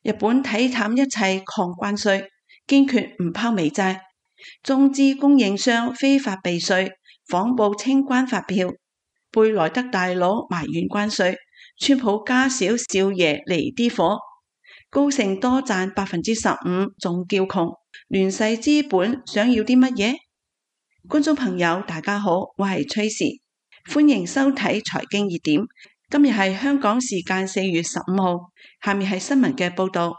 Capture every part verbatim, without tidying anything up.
日本睇淡一切抗關稅，堅決唔拋美債。中資供應商非法避稅，謊報清關發票。貝萊德大佬埋怨關稅，川普加少少爺嚟啲火。高盛多賺百分之十五，仲叫窮。亂世資本想要啲乜嘢？觀眾朋友大家好，我係崔氏，歡迎收睇財經熱點。今日係香港時間四月十五號，下面係新聞嘅報道。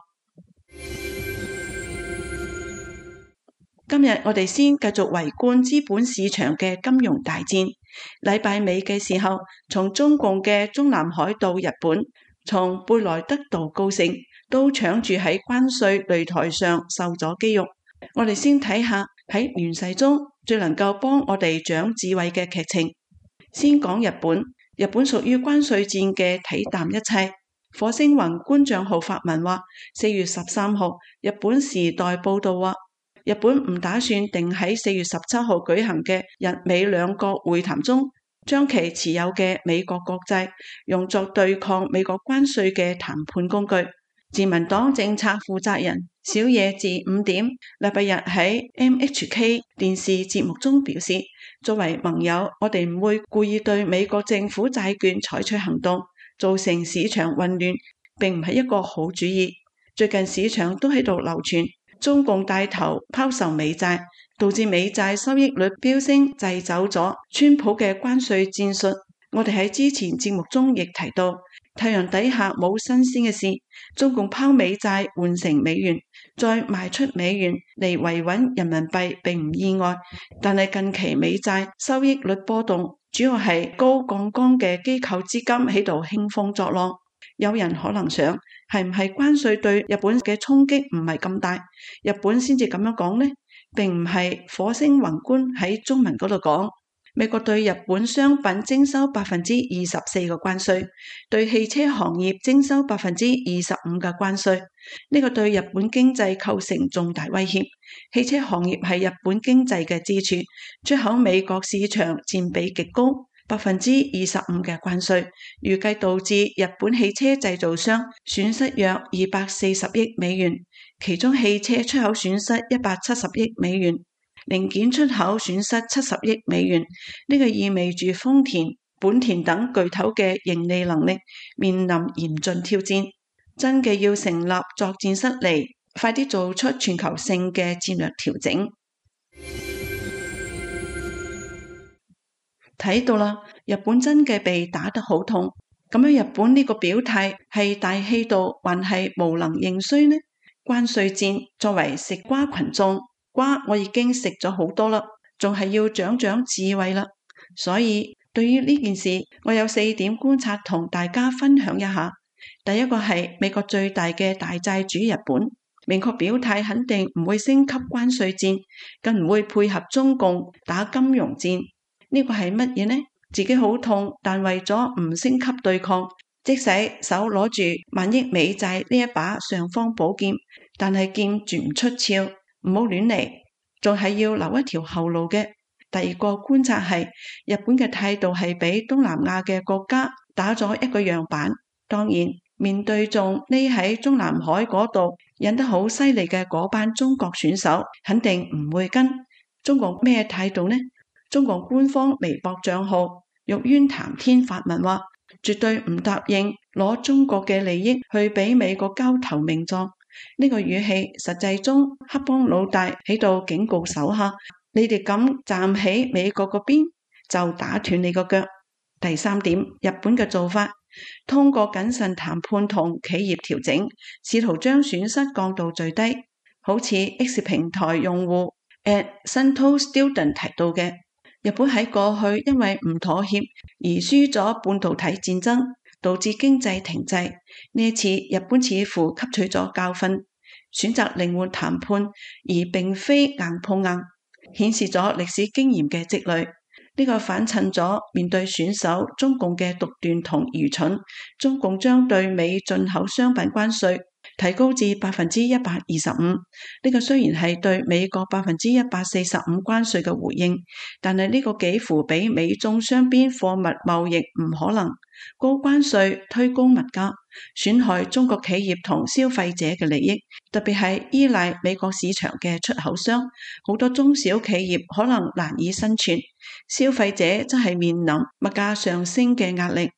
今日我哋先繼續圍觀資本市場嘅金融大戰。禮拜尾嘅時候，從中共嘅中南海到日本，從貝萊德到高盛，都搶住喺關稅擂台上受咗肌肉。我哋先睇下喺亂世中最能夠幫我哋長智慧嘅劇情。先講日本，日本屬於關稅戰嘅睇淡一切。火星宏觀賬號發文話，四月十三號，日本時代報道話，日本唔打算定喺四月十七號舉行嘅日美兩國會談中，將其持有嘅美國國債用作對抗美國關稅嘅談判工具。自民黨政策負責人小野寺五點禮拜日喺 M H K 電視節目中表示，作為盟友，我哋唔會故意對美國政府債券採取行動，造成市場混亂，並唔係一個好主意。最近市場都喺度流傳中共帶頭拋售美債，導致美債收益率飆升，掣走咗川普嘅關稅戰術。我哋喺之前節目中亦提到，太陽底下冇新鮮嘅事，中共拋美債換成美元，再賣出美元嚟維穩人民幣並唔意外。但係近期美債收益率波動，主要係高槓桿嘅機構資金喺度興風作浪。有人可能想，係唔係關稅對日本嘅衝擊唔係咁大，日本先至咁樣講呢？並唔係。火星宏觀喺中文嗰度講，美國對日本商品徵收百分之二十四嘅關稅，對汽車行業徵收百分之二十五嘅關稅。呢個對日本經濟構成重大威脅。汽車行業係日本經濟嘅支柱，出口美國市場佔比極高。百分之二十五嘅關稅，預計導致日本汽車製造商損失約二百四十億美元，其中汽車出口損失一百七十億美元，零件出口損失七十億美元。呢個意味住豐田、本田等巨頭嘅盈利能力面臨嚴峻挑戰，真嘅要成立作戰室嚟，快啲做出全球性嘅戰略調整。睇到啦，日本真嘅被打得好痛。咁樣日本呢個表態係大氣度還係無能認衰呢？關稅戰作為食瓜群眾，瓜我已經食咗好多啦，仲係要長長智慧啦。所以對於呢件事，我有四點觀察同大家分享一下。第一個係美國最大嘅大債主日本，明確表態肯定唔會升級關稅戰，更唔會配合中共打金融戰。呢個係乜嘢呢？自己好痛，但為咗唔升級對抗，即使手攞住萬億美債呢一把尚方寶劍，但係劍絕唔出鞘，唔好亂嚟，仲係要留一條後路嘅。第二個觀察係日本嘅態度係俾東南亞嘅國家打咗一個樣板。當然，面對仲匿喺中南海嗰度引得好犀利嘅嗰班中國選手，肯定唔會跟。中國咩態度呢？中國官方微博賬號玉淵談天發文話，絕對唔答應攞中國嘅利益去俾美國交投名狀。呢個語氣實際中黑幫老大喺度警告手下，你哋敢站喺美國嗰邊，就打斷你個腳。第三點，日本嘅做法，通過謹慎談判同企業調整，試圖將損失降到最低。好似 X 平台用戶 at Santo Student 提到嘅，日本喺過去因為唔妥協而輸咗半導體戰爭，導致經濟停滯。呢一次日本似乎吸取咗教訓，選擇靈活談判而並非硬碰硬，顯示咗歷史經驗嘅積累。呢個反襯咗面對選手中共嘅獨斷同愚蠢，中共將對美進口商品關稅提高至百分之一百二十五。呢個雖然係對美國百分之一百四十五關稅嘅回應，但係呢個幾乎比美中雙邊貨物貿易唔可能。高關稅推高物價，損害中國企業同消費者嘅利益，特別係依賴美國市場嘅出口商，好多中小企業可能難以生存，消費者則係面臨物價上升嘅壓力。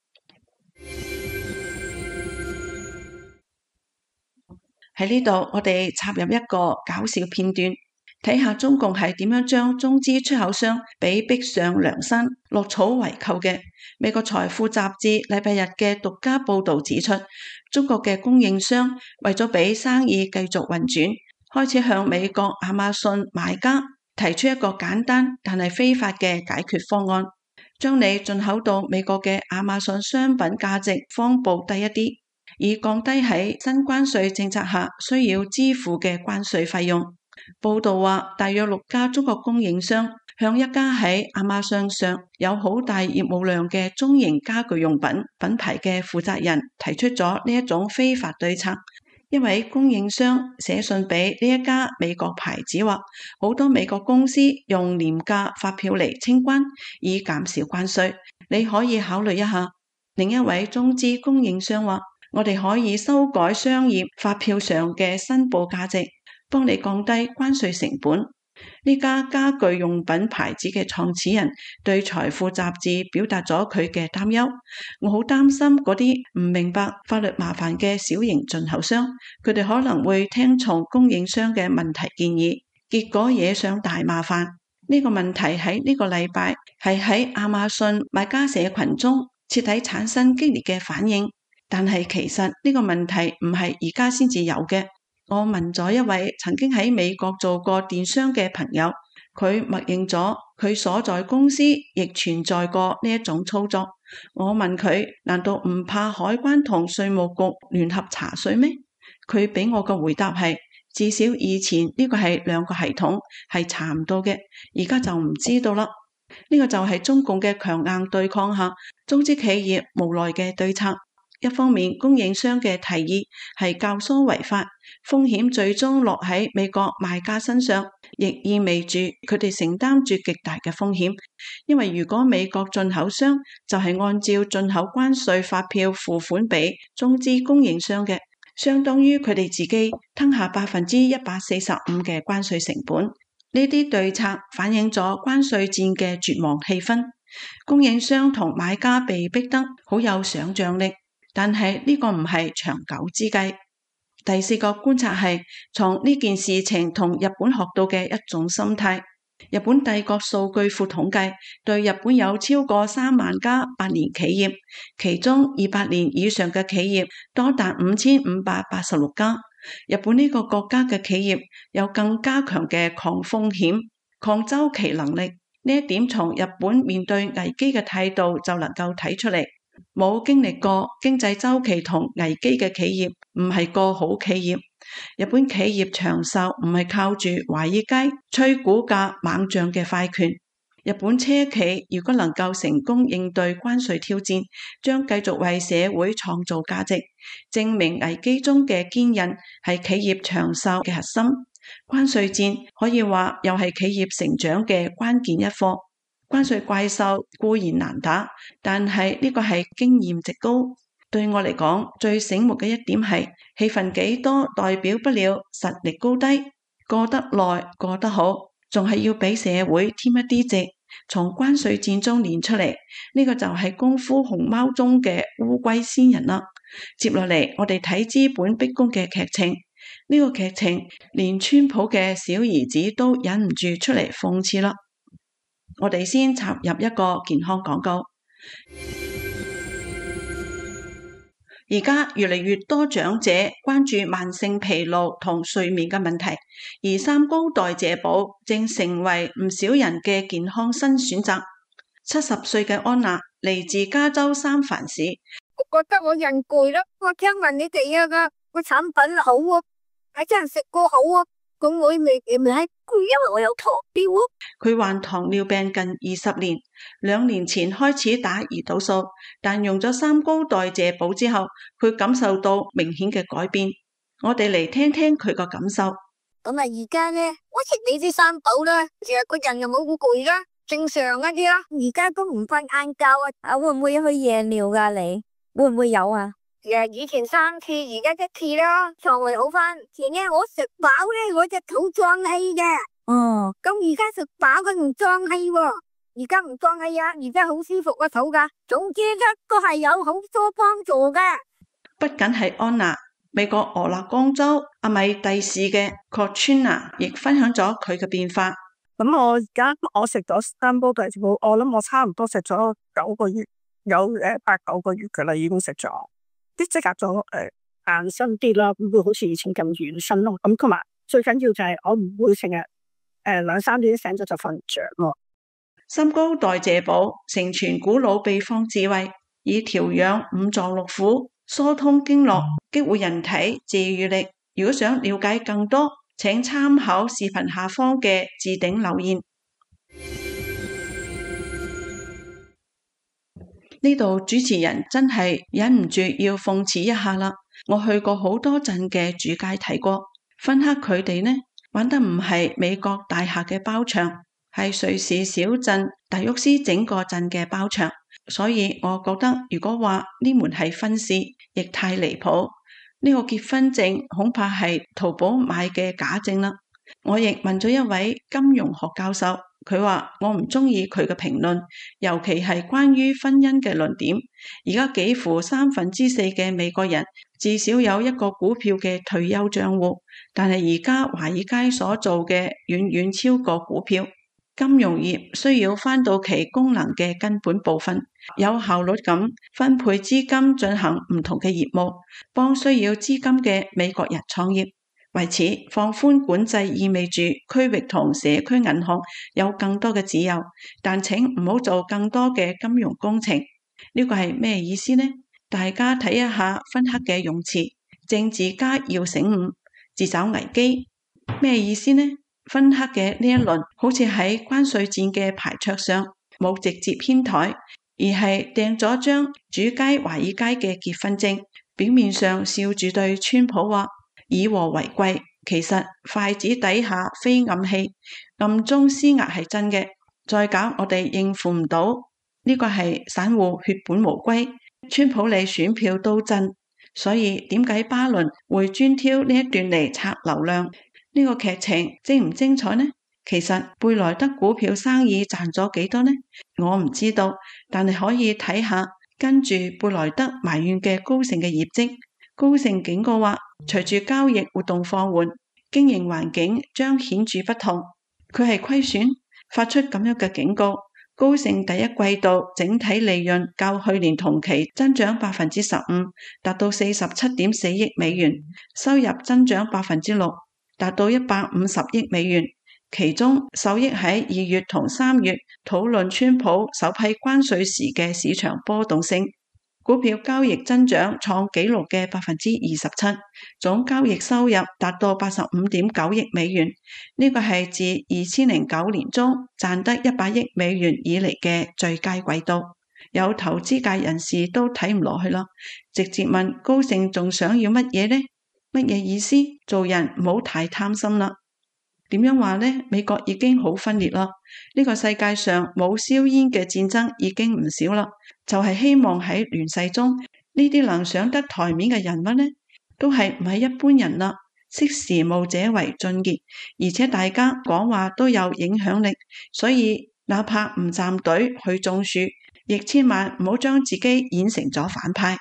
喺呢度，我哋插入一個搞笑片段，睇下中共係點樣將中資出口商俾逼上梁山落草為寇嘅。美國財富雜誌禮拜日嘅獨家報道指出，中國嘅供應商為咗俾生意繼續運轉，開始向美國亞馬遜買家提出一個簡單但係非法嘅解決方案，將你進口到美國嘅亞馬遜商品價值方報低一啲，以降低喺新關稅政策下需要支付嘅關稅費用。報道話，大約六家中國供應商向一家喺亞馬遜上有好大業務量嘅中型家具用品品牌嘅負責人提出咗呢一種非法對策。一位供應商寫信俾呢一家美國牌子話，好多美國公司用廉價發票嚟清關，以減少關稅，你可以考慮一下。另一位中資供應商話，我哋可以修改商業發票上嘅申報價值，幫你降低關稅成本。呢家家具用品牌子嘅創始人對財富雜誌表達咗佢嘅擔憂，我好擔心嗰啲唔明白法律麻煩嘅小型進口商，佢哋可能會聽從供應商嘅問題建議，結果惹上大麻煩。呢個問題喺呢個禮拜係喺亞馬遜買家社群中徹底產生激烈嘅反應，但係其實呢個問題唔係而家先至有嘅。我問咗一位曾經喺美國做過電商嘅朋友，佢默認咗佢所在公司亦存在過呢一種操作。我問佢，難道唔怕海關同稅務局聯合查稅咩？佢俾我嘅回答係，至少以前呢個係兩個系統係查唔到嘅，而家就唔知道啦。呢個就係中共嘅強硬對抗下中資企業無奈嘅對策。一方面，供應商嘅提議係教唆違法，風險最終落喺美國賣家身上，亦意味住佢哋承擔住極大嘅風險。因為如果美國進口商就係按照進口關稅發票付款俾中資供應商嘅，相當於佢哋自己吞下百分之一百四十五嘅關稅成本。呢啲對策反映咗關稅戰嘅絕望氣氛，供應商同買家被逼得好有想象力。但係呢個唔係長久之計。第四個觀察係從呢件事情同日本學到嘅一種心態。日本帝國數據庫統計，對日本有超過三萬家百年企業，其中二百年以上嘅企業多達五千五百八十六家。日本呢個國家嘅企業有更加強嘅抗風險、抗周期能力。呢一點從日本面對危機嘅態度就能夠睇出嚟。冇經歷過經濟周期同危機嘅企業唔係個好企業。日本企業長壽唔係靠住華爾街吹股價猛漲嘅快拳。日本車企如果能夠成功應對關稅挑戰，將繼續為社會創造價值，證明危機中嘅堅韌係企業長壽嘅核心。關稅戰可以話又係企業成長嘅關鍵一課。關稅怪獸固然難打，但係呢個係經驗值高。對我嚟講，最醒目嘅一點係戲份幾多代表不了實力高低，過得耐過得好，仲係要俾社會添一啲值。從關稅戰中練出嚟，呢個就係功夫熊貓中嘅烏龜仙人啦。接落嚟，我哋睇資本逼宮嘅劇情。呢個劇情連川普嘅小兒子都忍唔住出嚟諷刺啦。我哋先插入一個健康廣告。而家越嚟越多長者關注慢性疲勞同睡眠嘅問題，而三高代謝寶正成為唔少人嘅健康新選擇。七十歲嘅安娜嚟自加州三藩市。 我覺得我人攰啦，我聽聞你哋啊個產品好啊，係真係食過好啊。咁我未未係攰，因為我有糖尿啊。 佢患糖尿病近二十年，兩年前開始打胰島素，但用咗三高代謝寶之後，佢感受到明顯嘅改變。 我哋嚟聽聽佢個感受。 咁啊，而家咧，我食你啲三寶啦，其實個人又冇好攰啦，正常一啲啦。而家都唔瞓晏覺啊，啊會唔會去夜尿噶？你會唔會有啊？誒，以前三次，而家一次啦，腸胃好翻。前日我食飽咧，我隻肚脹氣嘅。哦，咁而家食飽佢唔脹氣喎，而家唔脹氣啊，而家好舒服個肚噶。總之咧，都係有好多幫助嘅。 不僅係安娜，美國俄勒岡州阿米蒂市嘅 Katrina 亦分享咗佢嘅變化。 咁我而家我食咗三煲大字煲，我諗我差唔多食咗九個月，有誒八九個月噶啦，已經食咗。啲即刻咗誒硬身啲啦，唔會好似以前咁軟身咯。咁同埋最緊要就係我唔會成日誒兩三點醒咗就瞓唔着咯。 三高代謝寶承傳古老秘方智慧，以調養五臟六腑、疏通經絡、激活人體治癒力。如果想了解更多，請參考視頻下方嘅置頂留言。呢度主持人真係忍唔住要諷刺一下啦！我去過好多鎮嘅主街睇過，芬克佢哋呢玩得唔係美國大廈嘅包場，係瑞士小鎮達沃斯整個鎮嘅包場，所以我覺得如果話呢門係婚事，亦太離譜。呢個結婚證恐怕係淘寶買嘅假證啦。我亦問咗一位金融學教授，佢話我唔中意佢嘅評論，尤其係關於婚姻嘅論點。而家幾乎三分之四嘅美國人至少有一個股票嘅退休賬戶，但係而家華爾街所做嘅遠遠超過股票。金融業需要翻到其功能嘅根本部分，有效率咁分配資金進行唔同嘅業務，幫需要資金嘅美國人創業。為此，放寬管制意味住區域同社區銀行有更多嘅自由，但請唔好做更多嘅金融工程。呢個係咩意思呢？大家睇一下芬克嘅用詞，政治家要醒悟，自找危機。咩意思呢？芬克嘅呢一輪好似喺關稅戰嘅牌桌上冇直接掀台，而係掟咗張主街華爾街嘅結婚證，表面上笑住對川普話以和為貴，其實筷子底下飛暗器，暗中施壓係真嘅。再搞我哋應付唔到，呢個係散戶血本無歸，川普你選票都真。所以點解巴倫會專挑呢一段嚟刷流量？呢個劇情精唔精彩呢？其實貝萊德股票生意賺咗幾多呢？我唔知道，但係可以睇下跟住貝萊德埋怨嘅高盛嘅業績。高盛警告話，隨住交易活動放緩，經營環境將顯著不同。佢係虧損，發出咁樣嘅警告。高盛第一季度整體利潤較去年同期增長百分之十五，達到四十七點四億美元，收入增長百分之六，達到一百五十億美元。其中受益喺二月同三月討論川普首批關稅時嘅市場波動性。股票交易增長創紀錄嘅百分之二十七，總交易收入達到八十五點九億美元，呢個係自二千零九年中賺得一百億美元以嚟嘅最佳季度。有投資界人士都睇唔落去啦，直接問高盛仲想要乜嘢呢？乜嘢意思？做人唔好太貪心啦。點樣話呢？美國已經好分裂啦，呢個世界上冇硝煙嘅戰爭已經唔少啦，就係希望喺亂世中呢啲能上得台面嘅人物呢，都係唔係一般人啦，識時務者為俊傑，而且大家講話都有影響力，所以哪怕唔站隊去種樹，亦千萬唔好將自己演成咗反派。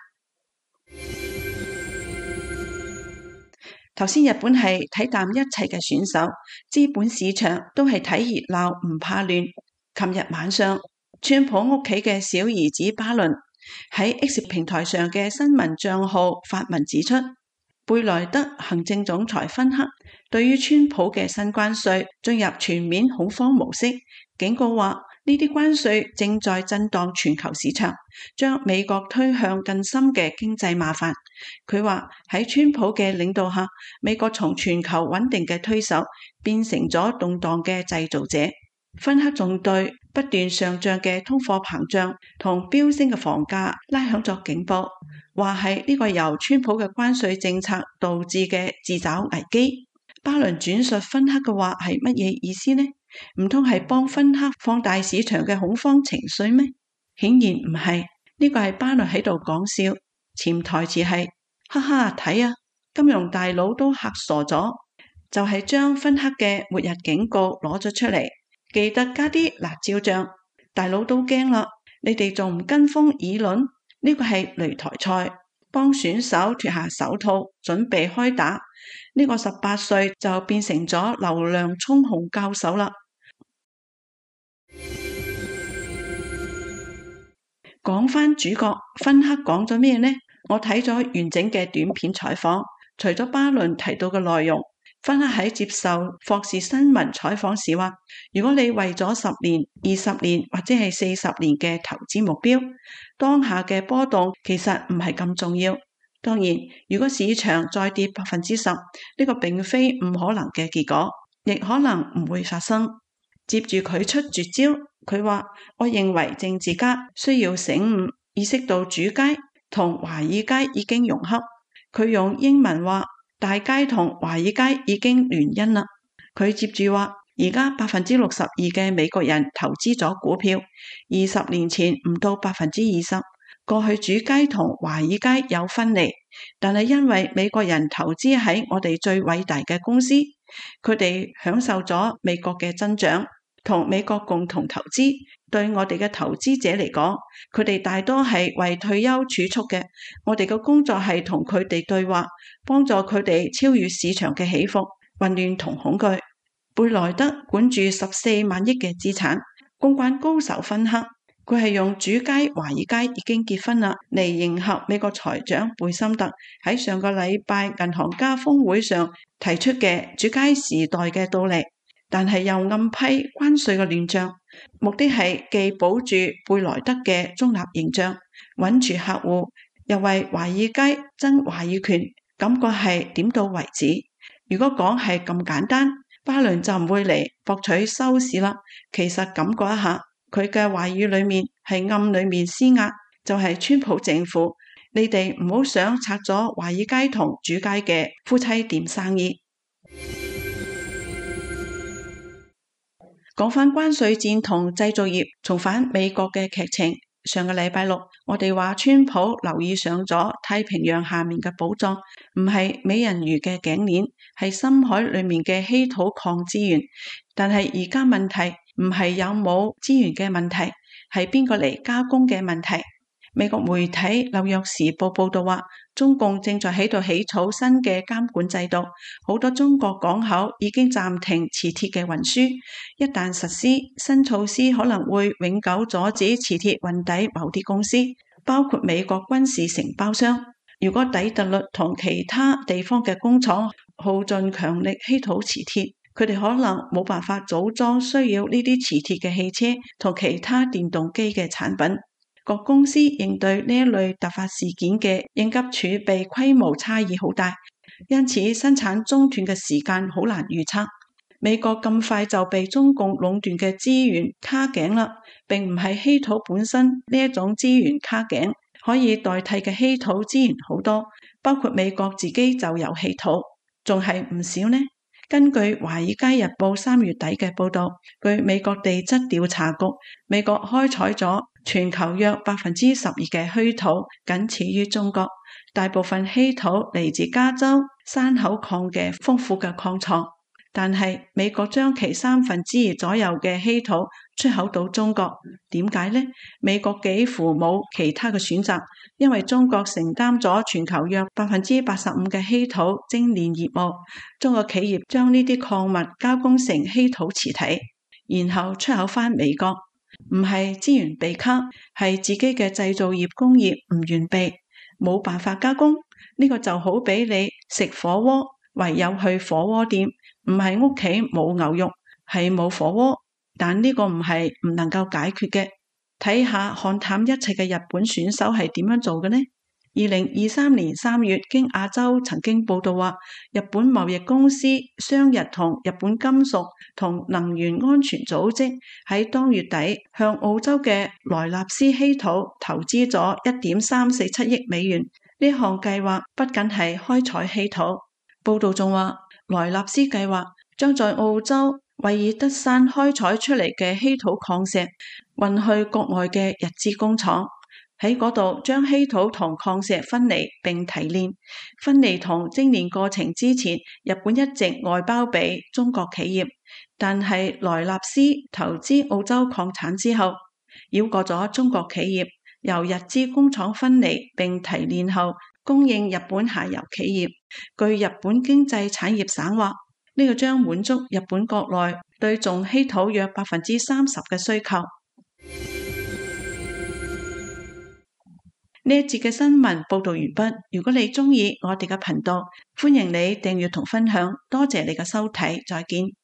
頭先日本係睇淡一切嘅選手，資本市場都係睇熱鬧唔怕亂。琴日晚上，川普屋企嘅小兒子巴倫喺 X 平台上嘅新聞賬號發文指出，貝萊德行政總裁芬克對於川普嘅新關稅進入全面恐慌模式，警告話呢啲關稅正在震盪全球市場，將美國推向更深嘅經濟麻煩。佢話喺川普嘅領導下，美國從全球穩定嘅推手變成咗動盪嘅製造者。 芬克仲對不斷上漲嘅通貨膨脹同飆升嘅房價拉響咗警報，話係呢個由川普嘅關稅政策導致嘅自找危機。巴倫轉述芬克嘅話係乜嘢意思呢？唔通係幫芬克放大市場嘅恐慌情緒咩？顯然唔係，呢個係巴倫喺度講笑，潛台詞係哈哈睇啊，金融大佬都嚇傻咗，就係將芬克嘅末日警告攞咗出嚟，記得加啲辣椒醬，大佬都驚啦，你哋仲唔跟風議論？呢個係擂台賽，幫選手脫下手套準備開打，呢個十八歲就變成咗流量衝紅教授啦。講返主角芬克講咗咩呢？我睇咗完整嘅短片採訪，除咗巴倫提到嘅內容，芬克喺接受霍士新聞採訪時話，如果你為咗十年、二十年或者係四十年嘅投資目標，當下嘅波動其實唔係咁重要。當然，如果市場再跌百分之十，呢個並非唔可能嘅結果，亦可能唔會發生。接住佢出絕招，佢話：我認為政治家需要醒悟，意識到主街同華爾街已經融合。佢用英文話：大街同華爾街已經聯姻啦。佢接住話：而家百分之六十二嘅美國人投資咗股票，二十年前唔到百分之二十。過去主街同華爾街有分離，但係因為美國人投資喺我哋最偉大嘅公司，佢哋享受咗美國嘅增長，同美國共同投資。對我哋嘅投資者嚟講，佢哋大多係為退休儲蓄嘅。我哋嘅工作係同佢哋對話，幫助佢哋超越市場嘅起伏、混亂同恐懼。貝萊德管住十四萬億嘅資產，公關高手芬克。佢係用主街華爾街已經結婚啦嚟迎合美國財長貝森特喺上個禮拜銀行家峰會上提出嘅主街時代嘅到嚟，但係又暗批關稅嘅亂象，目的係既保住貝萊德嘅中立形象，穩住客戶，又為華爾街爭話語權，感覺係點到為止。如果講係咁簡單，巴倫就唔會嚟博取收視啦。其實感覺一下。佢嘅話語裏面係暗裏面施壓，就係川普政府，你哋唔好想拆咗華爾街同主街嘅夫妻店生意。講返關稅戰同製造業重返美國嘅劇情，上個禮拜六我哋話川普留意上咗太平洋下面嘅寶藏，唔係美人魚嘅頸鏈，係深海裏面嘅稀土礦資源。但係而家問題唔係有冇資源嘅問題，係邊個嚟加工嘅問題。美國媒體紐約時報報道話，中共正在喺度起草新嘅監管制度，好多中國港口已經暫停磁鐵嘅運輸。一旦實施新措施，可能會永久阻止磁鐵運抵某啲公司，包括美國軍事承包商。如果底特律同其他地方嘅工廠耗盡強力稀土磁鐵，佢哋可能冇辦法組裝需要呢啲磁鐵嘅汽車同其他電動機嘅產品。各公司應對呢一類突發事件嘅應急儲備規模差異好大，因此生產中斷嘅時間好難預測。美國咁快就被中共壟斷嘅資源卡頸啦，並唔係稀土本身呢一種資源卡頸，可以代替嘅稀土資源好多，包括美國自己就有稀土，仲係唔少呢。根據《華爾街日報》三月底嘅報道，據美國地質調查局，美國開採咗全球約百分之十二嘅稀土，僅次於中國。大部分稀土嚟自加州山口礦嘅豐富嘅礦藏，但係美國將其三分之二左右嘅稀土出口到中國。點解呢？美國幾乎冇其他嘅選擇，因為中國承擔咗全球約百分之八十五嘅稀土精煉業務。中國企業將呢啲礦物加工成稀土磁體，然後出口返美國。唔係資源被卡，係自己嘅製造業工業唔完備，冇辦法加工。呢個就好比你食火鍋，唯有去火鍋店，唔係屋企冇牛肉，係冇火鍋。但呢個唔係唔能夠解決嘅。睇下看淡一切嘅日本選手係點樣做嘅呢？ 二零二三年三月，經亞洲曾經報道話，日本貿易公司雙日同日本金屬同能源安全組織喺當月底向澳洲嘅萊納斯稀土投資咗一點三四七億美元。呢項計劃不僅係開採稀土，報道仲話，萊納斯計劃將在澳洲維爾德山開採出嚟嘅稀土礦石運去國外嘅日資工廠，喺嗰度將稀土同礦石分離並提煉。分離同精煉過程之前，日本一直外包俾中國企業，但係萊納斯投資澳洲礦產之後，繞過咗中國企業，由日資工廠分離並提煉後供應日本下游企業。據日本經濟產業省話，呢個將滿足日本國內對重稀土約百分之三十嘅需求。呢一節嘅新聞報道完畢。如果你鍾意我哋嘅頻道，歡迎你訂閱同分享。多謝你嘅收睇，再見。